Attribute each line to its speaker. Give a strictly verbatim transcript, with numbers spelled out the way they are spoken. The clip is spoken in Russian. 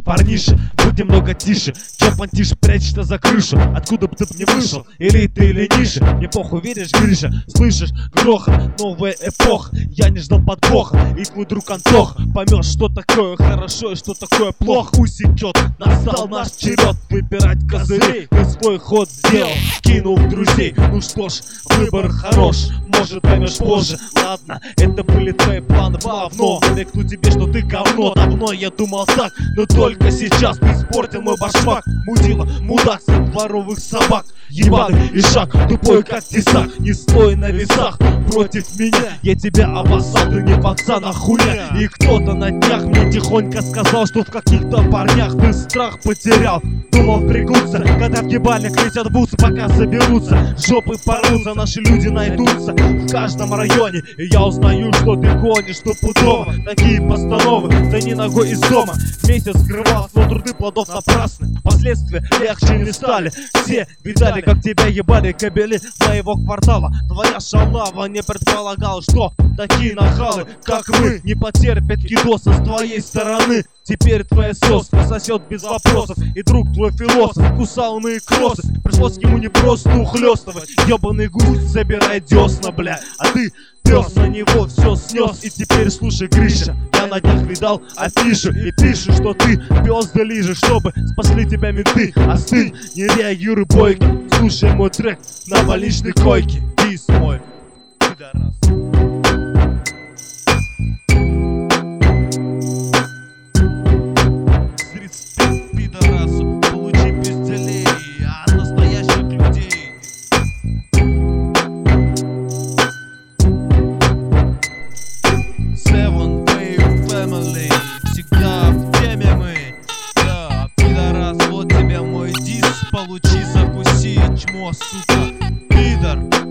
Speaker 1: парниша, будь немного тише. Чё понтишь, прячешься за крышу? Откуда бы ты б не вышел, или ты, или ниже? Мне похуй, веришь, Гриша? Слышишь, грохот, новая эпоха. Я не ждал подвоха, и твой друг Антоха поймешь, что такое хорошо и что такое плохо. Усечет, настал наш черед выбирать козырей. Ты свой ход сделал, кинув друзей. Ну что ж, выбор хорош, может поймешь позже. Ладно, это были твои планы давно. Намекну тебе, что ты говно. Давно я думал так, но только сейчас ты испортил мой башмак. Мудила, мудак, сын дворовых собак. Ебаный и шаг, тупой как тесак. Не стой на весах против меня. Я тебя обоссал, ты не пацан, а хуйня. И кто-то на днях мне тихонько сказал, что в каких-то парнях ты страх потерял. Думал впрягутся, когда в ебальник летят бусы, пока соберутся. Жопы порвутся, наши люди найдутся в каждом районе. И я узнаю, что ты гонишь, что пудово. Такие постановы, да не ногой из дома. Месяц скрывался, но труды плодов напрасны. Последствия легче не стали. Все видали, как тебя ебали кабели моего квартала. Твоя шалава не предполагал, что такие нахалы, как мы, не потерпят кидоса с твоей стороны. Теперь твоя соска сосет без вопросов. И друг твой философ кусал мои кроссы. Пришлось ему не просто ухлёстывать. Ёбаный гусь собирает десна, бля. А ты пёс на него все снес. И теперь слушай, Гриша, я на днях видал афишу. И пишут, что ты пёс да лижешь, чтобы спасли тебя менты. Остынь, не реагируй бойко. Слушай мой трек на больничной койке. Дис мой, пидорас. Получи пизделей от настоящих людей. Seven Wave Family, всегда в теме мы. Да, пидорас, вот тебе мой дис. Получи, закуси, чмо, сука, пидор.